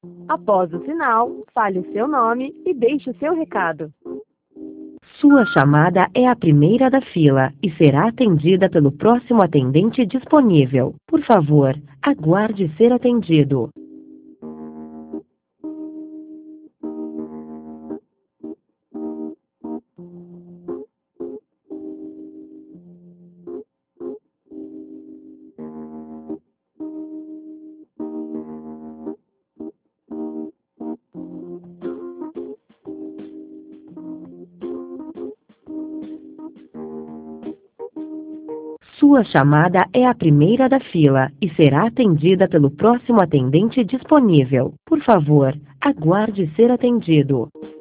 Após o sinal, fale o seu nome e deixe o seu recado. Sua chamada é a primeira da fila e será atendida pelo próximo atendente disponível. Por favor, aguarde ser atendido. Sua chamada é a primeira da fila e será atendida pelo próximo atendente disponível. Por favor, aguarde ser atendido.